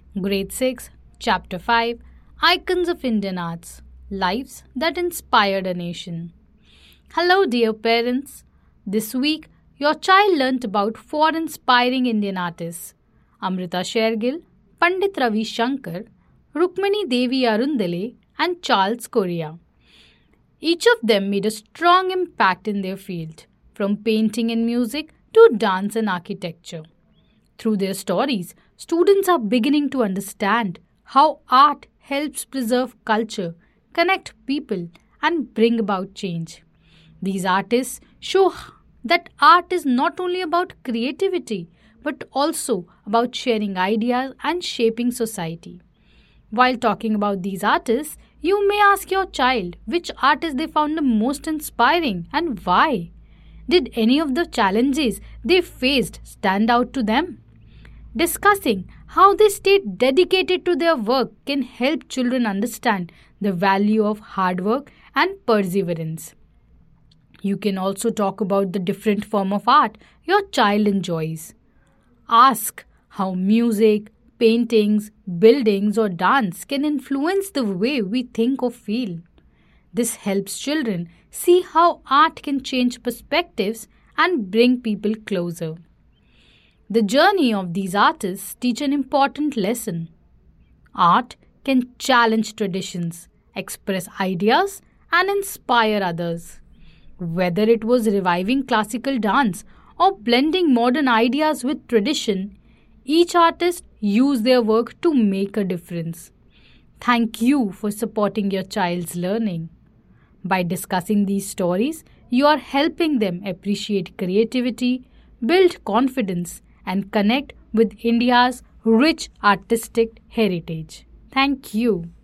Grade 6, Chapter 5, Icons of Indian Arts, Lives that Inspired a Nation. Hello, dear parents. This week, your child learnt about four inspiring Indian artists: Amrita Shergill, Pandit Ravi Shankar, Rukmini Devi Arundale, and Charles Correa. Each of them made a strong impact in their field, from painting and music to dance and architecture. Through their stories, students are beginning to understand how art helps preserve culture, connect people, and bring about change. These artists show that art is not only about creativity but also about sharing ideas and shaping society. While talking about these artists, you may ask your child which artist they found the most inspiring and why. Did any of the challenges they faced stand out to them? Discussing how they stayed dedicated to their work can help children understand the value of hard work and perseverance. You can also talk about the different form of art your child enjoys. Ask how music, paintings, buildings, or dance can influence the way we think or feel. This helps children see how art can change perspectives and bring people closer. The journey of these artists teach an important lesson. Art can challenge traditions, express ideas, and inspire others. Whether it was reviving classical dance or blending modern ideas with tradition, each artist used their work to make a difference. Thank you for supporting your child's learning. By discussing these stories, you are helping them appreciate creativity, build confidence, and connect with India's rich artistic heritage. Thank you.